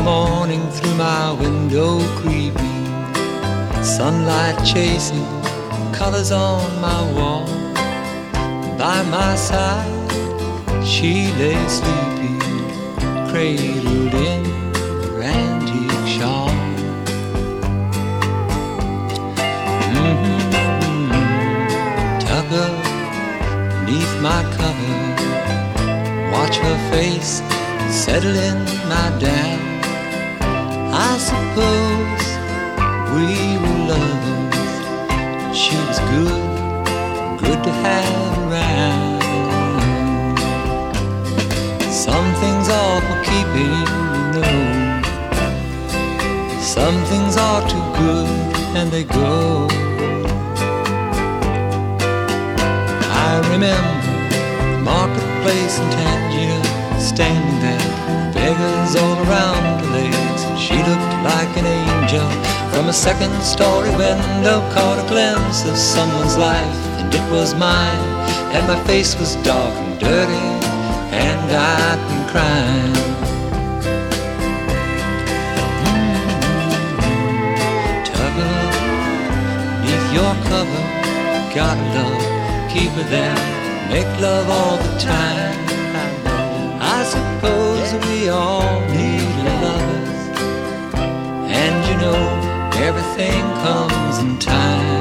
morning through my window creeping, sunlight chasing colors on my wall. By my side she lay sleeping, cradled in her antique shawl. Tuck up beneath my cover, watch her face settling my down. I suppose we were lovers. She was good to have around. Some things are for keeping, you know. Some things are too good and they go. I remember the marketplace in Tangier, standing there, beggars all around the legs. She looked like an angel from a second-story window, caught a glimpse of someone's life, and it was mine. And my face was dark and dirty, and I'd been crying. Tug up beneath your cover, gotta love, keep her there, make love all the time. I suppose we all need lovers, and you know everything comes in time.